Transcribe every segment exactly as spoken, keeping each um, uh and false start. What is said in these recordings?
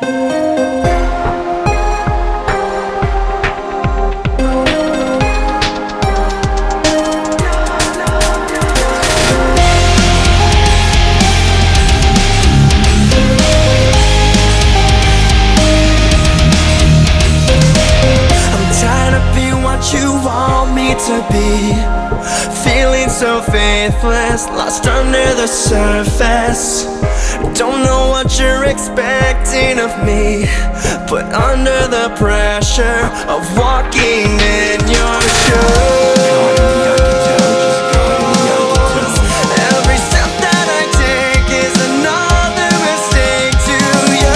You want me to be, feeling so faithless, lost under the surface. Don't know what you're expecting of me, but under the pressure of walking in your shoes, every step that I take is another mistake to you.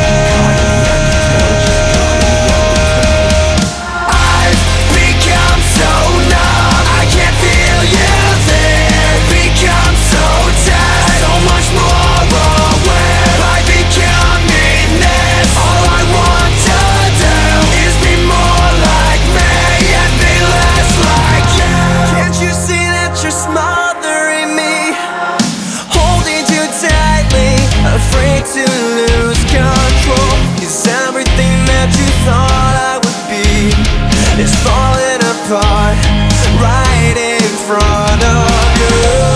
Afraid to lose control, 'cause everything that you thought I would be is falling apart right in front of you.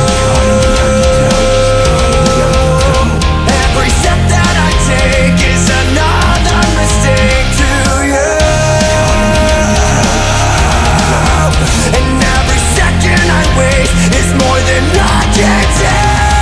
Every step that I take is another mistake to you, and every second I waste is more than I can take.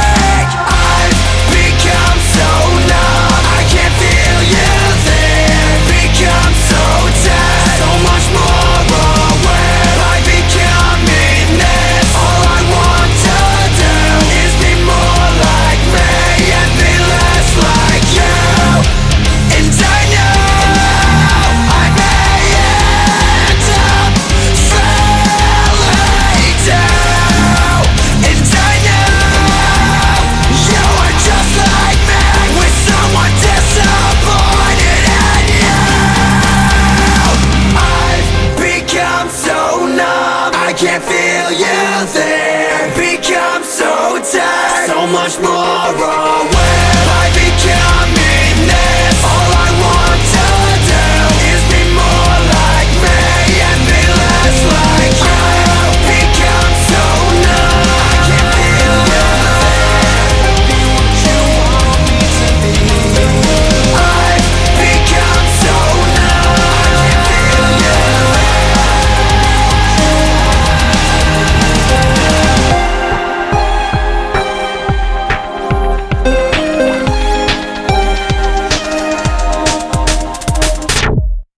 Can't feel you there, become so tired, so much more aware. I become